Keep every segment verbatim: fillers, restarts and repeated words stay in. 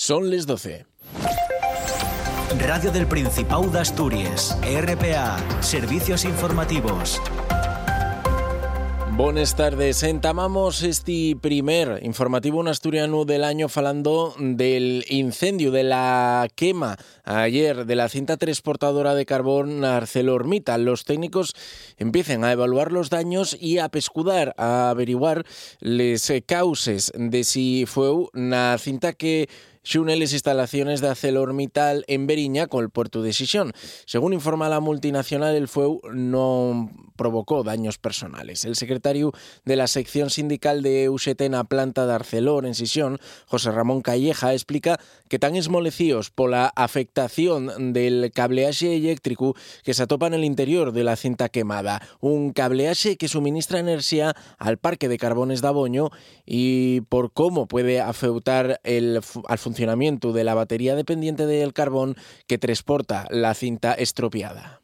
Son les doce. Radio del Principado de Asturias, R P A, Servicios Informativos. Buenas tardes. Entamamos este primer informativo en asturiano del año falando del incendio, de la quema ayer de la cinta transportadora de carbón ArcelorMittal. Los técnicos empiezan a evaluar los daños y a pescudar, a averiguar les causes de si fue una cinta que xune les instalaciones de ArcelorMittal en Beriña con el puerto de Xixón. Según informa la multinacional, el fuego no provocó daños personales. El secretario de la sección sindical de U X T na planta de Arcelor en Xixón, José Ramón Calleja, explica que tan esmolecidos pola afectación del cableaxe eléctrico que se atopa en el interior de la cinta quemada. Un cableaxe que suministra energía al parque de carbones de Aboño y por cómo puede afectar el, al funcionamiento de la batería dependiente del carbón que transporta la cinta estropeada.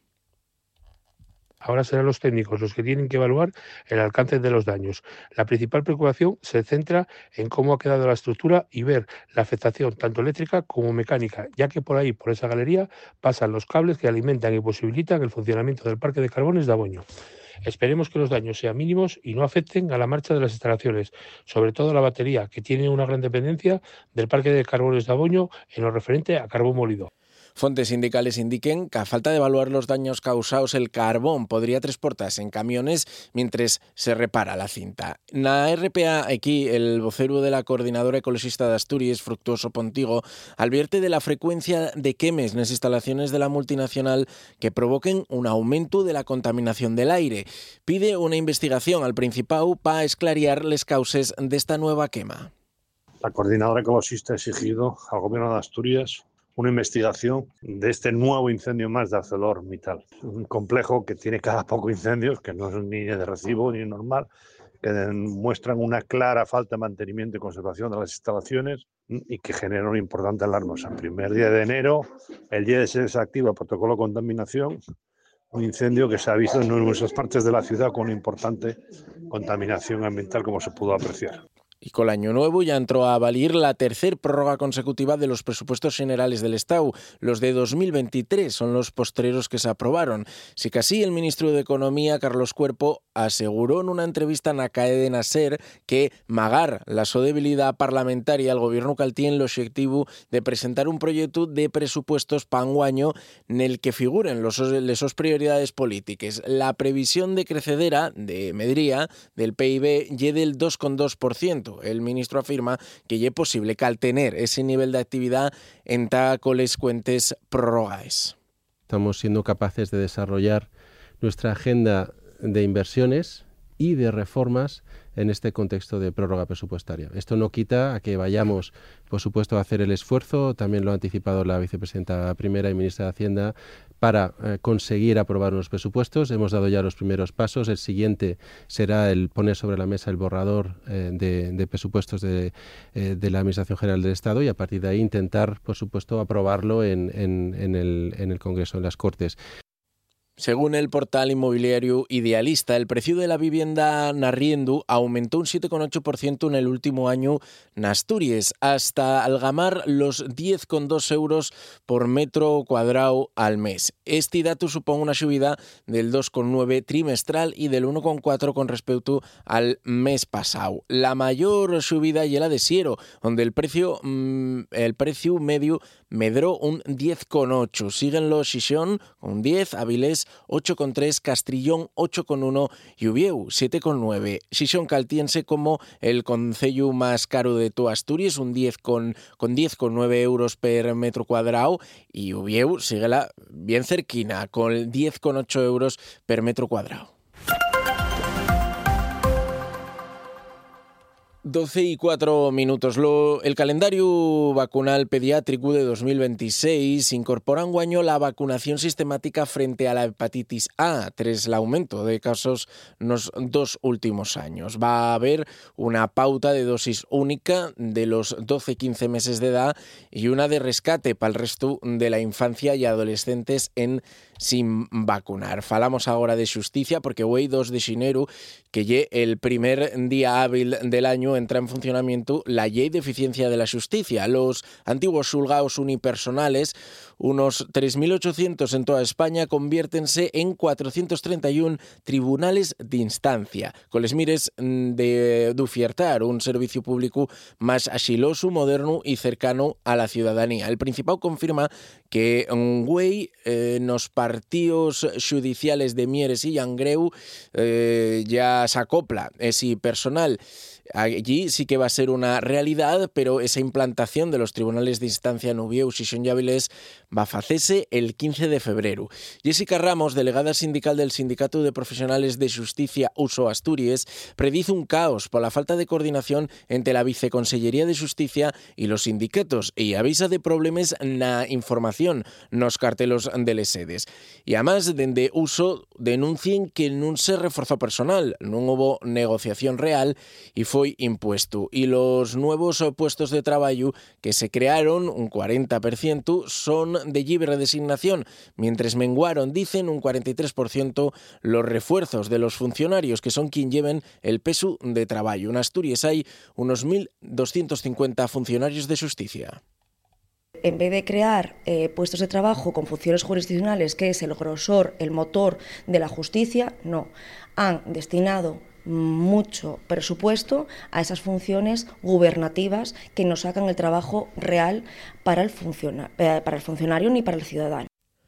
Ahora serán los técnicos los que tienen que evaluar el alcance de los daños. La principal preocupación se centra en cómo ha quedado la estructura y ver la afectación tanto eléctrica como mecánica, ya que por ahí, por esa galería, pasan los cables que alimentan y posibilitan el funcionamiento del parque de carbones de Aboño. Esperemos que los daños sean mínimos y no afecten a la marcha de las instalaciones, sobre todo la batería, que tiene una gran dependencia del parque de carbones de Aboño en lo referente a carbón molido. Fontes sindicales indiquen que a falta de evaluar los daños causados, el carbón podría transportarse en camiones mientras se repara la cinta. Na R P A, aquí, el vocero de la Coordinadora Ecologista de Asturias, Fructuoso Pontigo, advierte de la frecuencia de quemes en las instalaciones de la multinacional que provoquen un aumento de la contaminación del aire. Pide una investigación al Principado para esclarear las causas de esta nueva quema. La Coordinadora Ecologista ha exigido al Gobierno de Asturias una investigación de este nuevo incendio más de ArcelorMittal. Un complejo que tiene cada poco incendios, que no es ni de recibo ni normal, que muestran una clara falta de mantenimiento y conservación de las instalaciones y que generan una importante alarma. O sea, el primer día de enero, el día de se desactiva el protocolo de contaminación, un incendio que se ha visto en numerosas partes de la ciudad con una importante contaminación ambiental, como se pudo apreciar. Y con el año nuevo ya entró a valer la tercera prórroga consecutiva de los presupuestos generales del Estado. Los de dos mil veintitrés son los postreros que se aprobaron. Si que así, el ministro de Economía, Carlos Cuerpo, aseguró en una entrevista en la cadena SER que magar la so debilidad parlamentaria, el gobierno cal tiene el objetivo de presentar un proyecto de presupuestos para un año en el que figuren los sos prioridades políticas. La previsión de crecedera, de medría, del P I B, lle del dos coma dos por ciento. El ministro afirma que ya es posible que al tener ese nivel de actividad enta con les cuentes prorrogaes. Estamos siendo capaces de desarrollar nuestra agenda de inversiones y de reformas en este contexto de prórroga presupuestaria. Esto no quita a que vayamos, por supuesto, a hacer el esfuerzo, también lo ha anticipado la vicepresidenta primera y ministra de Hacienda, para eh, conseguir aprobar unos presupuestos. Hemos dado ya los primeros pasos. El siguiente será el poner sobre la mesa el borrador eh, de, de presupuestos de, eh, de la Administración General del Estado y a partir de ahí intentar, por supuesto, aprobarlo en, en, en, el, en el Congreso, en las Cortes. Según el portal inmobiliario Idealista, el precio de la vivienda en arriendo aumentó un siete coma ocho por ciento en el último año en Asturias, hasta algamar los diez coma dos euros por metro cuadrado al mes. Este dato supone una subida del dos coma nueve trimestral y del uno coma cuatro con respecto al mes pasado. La mayor subida y la de Siero, donde el precio, mmm, el precio medio medró un diez coma ocho. Siguen los Xixón con diez, Avilés ocho coma tres, Castrillón ocho coma uno y Uvieu siete coma nueve. Xixón caltiense como el concello más caro de toda Asturias, un diez con diez coma nueve euros per metro cuadrado, y Uvieu sigue la bien cerquina con diez coma ocho euros per metro cuadrado. doce y cuatro minutos. Lo, el calendario vacunal pediátrico de dos mil veintiséis incorpora un año la vacunación sistemática frente a la hepatitis A, tras el aumento de casos en los dos últimos años. Va a haber una pauta de dosis única de los doce a quince meses de edad y una de rescate para el resto de la infancia y adolescentes en sin vacunar. Falamos agora de xusticia porque hoy dos de xinero que ye el primer día hábil del año entra en funcionamiento la Ley de Eficiencia de la Justicia. Los antiguos xulgaos unipersonales, unos tres mil ochocientos en toda España, conviértense en cuatrocientos treinta y uno tribunales de instancia, con les mires de d'ofertar un servicio público más axiloso, moderno y cercano a la ciudadanía. El Principado confirma que güey eh, nos partidos judiciales de Mieres y Llangreu eh, ya se acopla ese personal. Allí sí que va a ser una realidad, pero esa implantación de los tribunales de instancia en Uvieu, Xixón y Áviles va a facese el quince de febrero. Jessica Ramos, delegada sindical del Sindicato de Profesionales de Justicia Uso Asturias, predice un caos por la falta de coordinación entre la Viceconsellería de Justicia y los sindicatos y avisa de problemas na información nos cartelos de les sedes. Y además, dende Uso denuncien que non se reforzó personal, non hubo negociación real y fue impuesto. Y los nuevos puestos de trabajo que se crearon, un cuarenta por ciento, son de libre designación, mientras menguaron, dicen, un cuarenta y tres por ciento los refuerzos de los funcionarios, que son quien lleven el peso de trabajo. En Asturias hay unos mil doscientos cincuenta funcionarios de justicia. En vez de crear eh, puestos de trabajo con funciones jurisdiccionales, que es el grosor, el motor de la justicia, no. Han destinado mucho presupuesto a esas funciones gubernativas que no sacan el trabajo real para el, funciona, eh, para el funcionario ni para el ciudadano.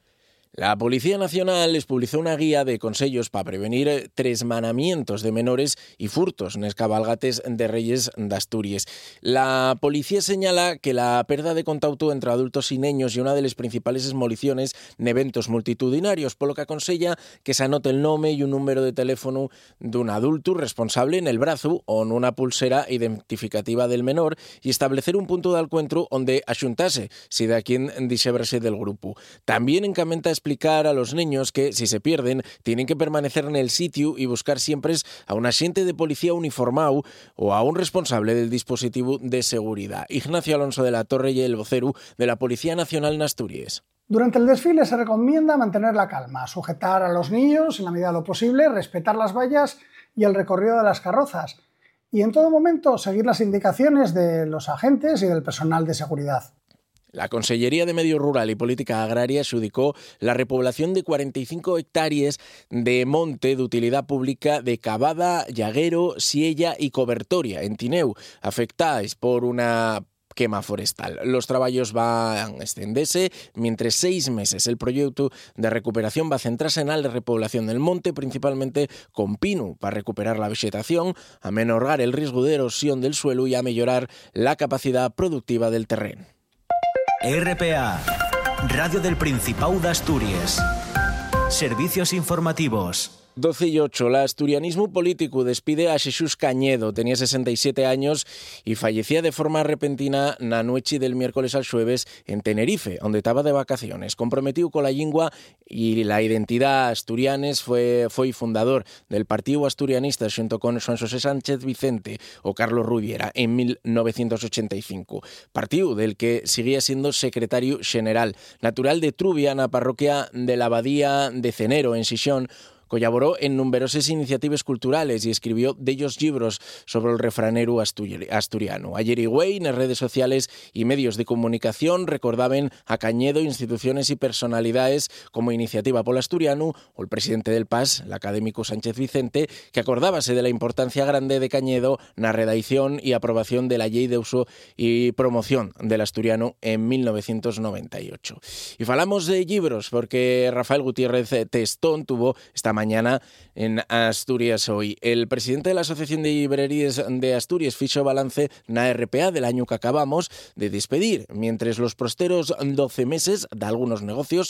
La Policía Nacional les publicó una guía de consejos para prevenir tresmanamientos de menores y furtos en les cabalgates de Reyes de Asturias. La policía señala que la pérdida de contacto entre adultos y niños y una de las principales esmoliciones en eventos multitudinarios, por lo que aconsella que se anote el nombre y un número de teléfono de un adulto responsable en el brazo o en una pulsera identificativa del menor y establecer un punto de encuentro donde axuntase si de a quien dixébrase del grupo. También encamenta explicar a los niños que, si se pierden, tienen que permanecer en el sitio y buscar siempre a un agente de policía uniformado o a un responsable del dispositivo de seguridad. Ignacio Alonso de la Torre y el vocero de la Policía Nacional en Asturias. Durante el desfile se recomienda mantener la calma, sujetar a los niños en la medida de lo posible, respetar las vallas y el recorrido de las carrozas y en todo momento seguir las indicaciones de los agentes y del personal de seguridad. La Consellería de Medio Rural y Política Agraria adjudicó la repoblación de cuarenta y cinco hectáreas de monte de utilidad pública de Cavada, Llaguero, Siella y Cobertoria, en Tineu, afectadas por una quema forestal. Los trabajos van a extenderse mientras seis meses. El proyecto de recuperación va a centrarse en la repoblación del monte, principalmente con pino, para recuperar la vegetación, a menorgar el riesgo de erosión del suelo y a mejorar la capacidad productiva del terreno. R P A, Radio del Principado de Asturias. Servicios informativos. doce y ocho. El asturianismo político despide a Xesús Cañedo. Tenía sesenta y siete años y fallecía de forma repentina na noche del miércoles al jueves en Tenerife, donde estaba de vacaciones. Comprometido con la lengua y la identidad asturianes, fue, fue fundador del Partido Asturianista junto con Juan José Sánchez Vicente o Carlos Rubiera en mil novecientos ochenta y cinco. Partido del que seguía siendo secretario general. Natural de Trubia, na parroquia de la Abadía de Cenero, en Xixón, colaboró en numerosas iniciativas culturales y escribió de ellos libros sobre el refranero asturiano. Ayer y güey, en las redes sociales y medios de comunicación recordaban a Cañedo instituciones y personalidades como Iniciativa Polo Asturiano o el presidente del P A S, el académico Sánchez Vicente, que acordábase de la importancia grande de Cañedo en la redacción y aprobación de la Ley de Uso y Promoción del Asturiano en mil novecientos noventa y ocho. Y falamos de libros porque Rafael Gutiérrez Testón tuvo esta mañana en Asturias Hoy. El presidente de la Asociación de Librerías de Asturias fichó balance na R P A del año que acabamos de despedir, mientras los prosteros doce meses de algunos negocios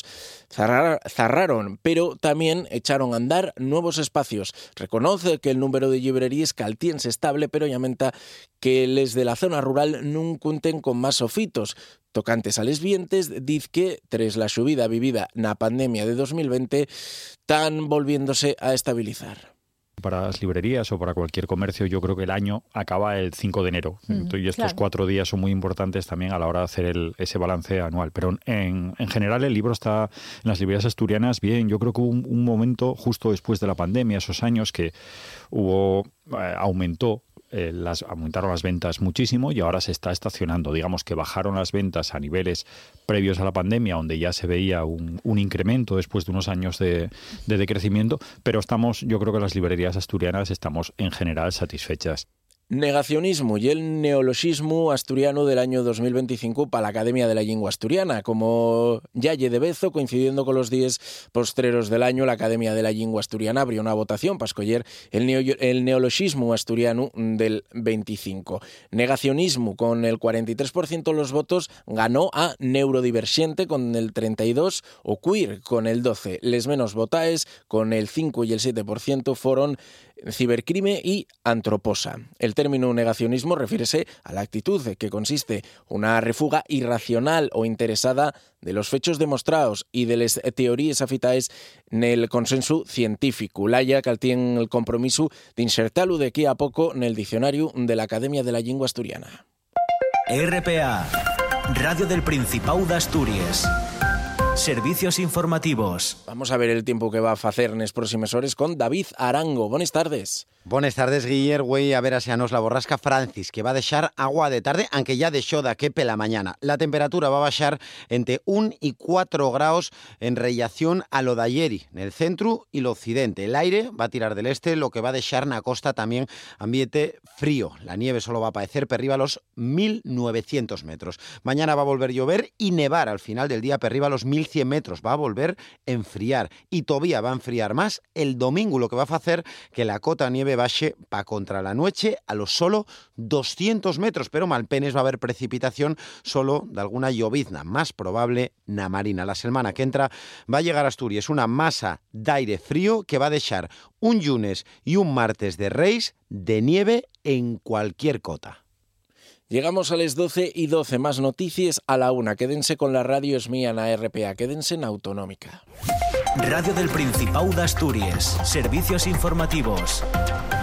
cerraron, pero también echaron a andar nuevos espacios. Reconoce que el número de librerías caltiense estable, pero lamenta que les de la zona rural non cuenten con más sofitos. Tocantes a les vientes, diz que, tras la subida vivida na pandemia de dos mil veinte, están volviéndose a estabilizar. para las librerías o para cualquier comercio, yo creo que el año acaba el cinco de enero. Mm, y estos claro. cuatro días son muy importantes también a la hora de hacer el, ese balance anual. Pero en, en general el libro está en las librerías asturianas bien. Yo creo que hubo un, un momento justo después de la pandemia, esos años que hubo, eh, aumentó Eh, las, aumentaron las ventas muchísimo y ahora se está estacionando. Digamos que bajaron las ventas a niveles previos a la pandemia, donde ya se veía un, un incremento después de unos años de, de decrecimiento, pero estamos, yo creo que las librerías asturianas estamos en general satisfechas. Negacionismo y el neologismo asturiano del año dos mil veinticinco para la Academia de la Lengua Asturiana. Como Yalle de Bezo, coincidiendo con los días postreros del año, la Academia de la Lengua Asturiana abrió una votación para escoger el, neo, el neologismo asturiano del veinticinco. Negacionismo, con el cuarenta y tres por ciento de los votos, ganó a neurodivergente con el treinta y dos por ciento o queer con el doce por ciento. Les menos votaes, con el cinco y el siete por ciento, fueron cibercrime y antroposa. El término negacionismo refiere a la actitud que consiste una refuga irracional o interesada de los fechos demostrados y de las teorías afitaes en el consenso científico. Laia que tiene el compromiso de insertarlo de aquí a poco en el diccionario de la Academia de la Lengua Asturiana. R P A, Radio del Principado de Asturias. Servicios informativos. Vamos a ver el tiempo que va a hacer en las próximas horas con David Arango. Buenas tardes. Buenas tardes, Guiller. Güey, a ver a nos la borrasca Francis, que va a dejar agua de tarde, aunque ya dejó de que pela mañana. La temperatura va a bajar entre uno y cuatro grados en relación a lo de ayer, en el centro y el occidente. El aire va a tirar del este, lo que va a dejar en la costa también ambiente frío. La nieve solo va a aparecer per arriba a los mil novecientos metros. Mañana va a volver a llover y nevar al final del día per arriba a los mil cien metros. Va a volver a enfriar y todavía va a enfriar más el domingo, lo que va a hacer que la cota nieve baje pa contra la noche a los solo doscientos metros, pero malpenes va a haber precipitación solo de alguna llovizna, más probable na marina. La semana que entra va a llegar a Asturias una masa d'aire frío que va a dejar un lunes y un martes de Reis de nieve en cualquier cota. Llegamos a las doce y doce, más noticias a la una. Quédense con la radio es mía en la R P A, quédense en Autonómica. Radio del Principado de Asturias, servicios informativos.